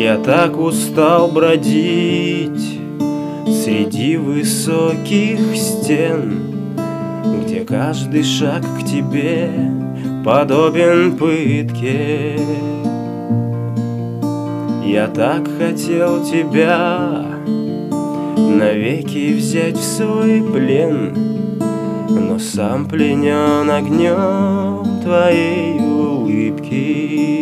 Я так устал бродить среди высоких стен, где каждый шаг к тебе подобен пытке. Я так хотел тебя навеки взять в свой плен, но сам пленен огнем твоей улыбки.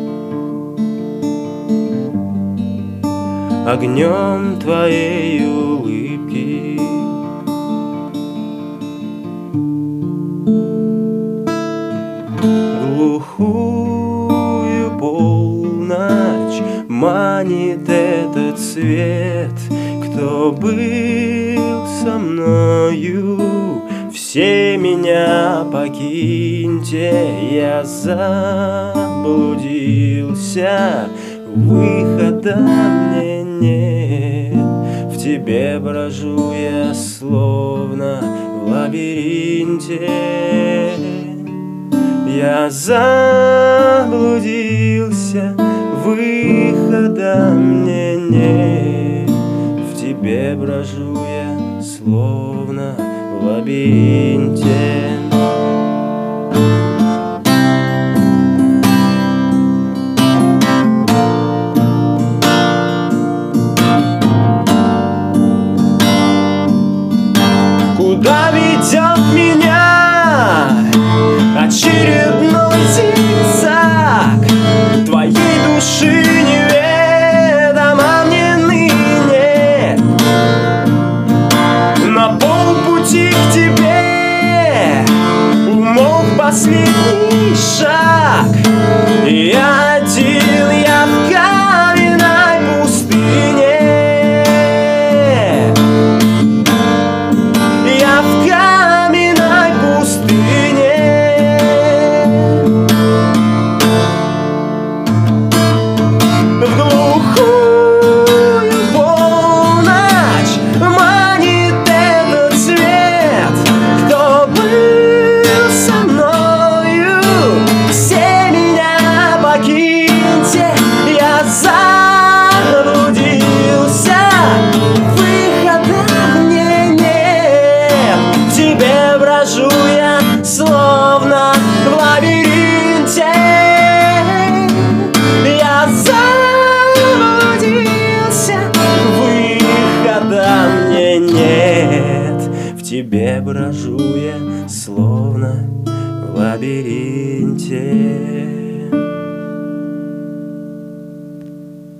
Огнем твоей улыбки. Глухую полночь манит этот свет. Кто был со мною, все меня покиньте. Я заблудился, выхода мне нет. В тебе брожу я, словно в лабиринте. Я заблудился, выхода мне нет. В тебе брожу я, словно в лабиринте. Куда ведет меня очередной зигзаг твоей души неведомо мне ныне? На полпути к тебе умолк последний шаг. Я один, я в каменной пустыне. Я в каменной пустыне. В глухую полночь манит этот свет. Кто был со мною, все меня покиньте. Я заблудился, выхода мне нет. В тебе брожу я, словно в лабиринте. Я заблудился, выхода мне нет. В тебе брожу я, словно в лабиринте.